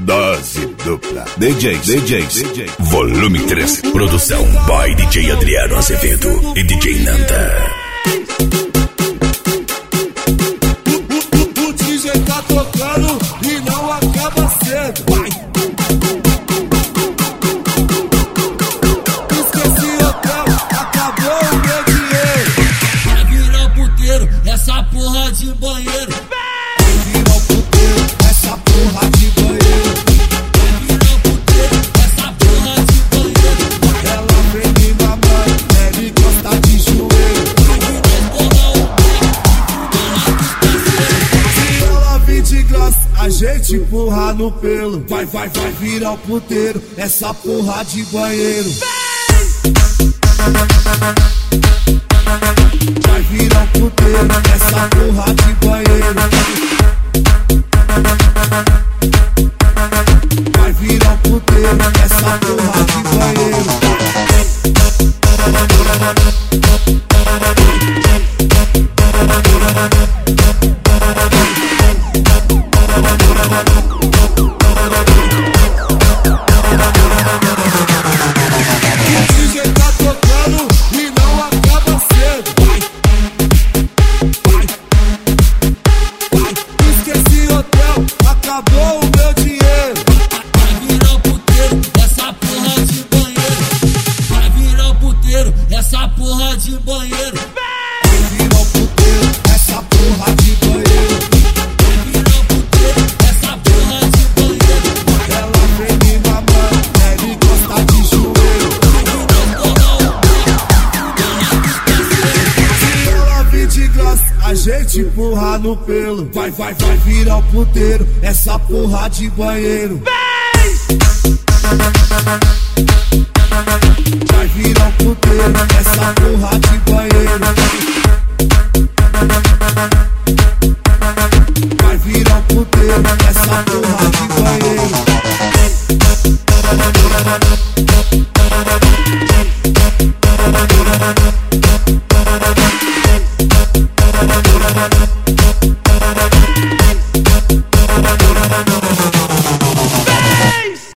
Dose dupla. DJs. Volume 3. Produção by DJ Adriano Azevedo e DJ Nanda. O DJ tá tocando e não acaba cedo. Vai. Esqueci hotel, acabou o meu dinheiro. Vai virar puteiro, essa porra de banheiro. Vai virar puteiro, essa porra de banheiro. Vai virar puteiro, essa porra de banheiro. Ela vem me mamando, ela encosta de joelho. Se ela vir de graça, a gente empurra no pelo. Vai virar o puteiro, essa porra de banheiro. Vai virar o puteiro, essa porra de banheiro. Vai virar o puteiro, essa porra de banheiro. O DJ tá tocando e não acaba cedo. Vai. Esqueci hotel, acabou o meu dinheiro. Vai virar puteiro, essa porra de banheiro. Vai virar puteiro, essa porra de banheiro. Vai virar o puteiro, essa porra de banheiro. Vai virar puteiro, essa porra de banheiro. Ela vem me mamando, ela encosta de joelho. Se ela vir de graça, a gente empurra no pelo. Vai virar o puteiro, essa porra de banheiro. Vai virar o puteiro, essa porra de banheiro. Vai virar o puteiro, essa porra de banheiro.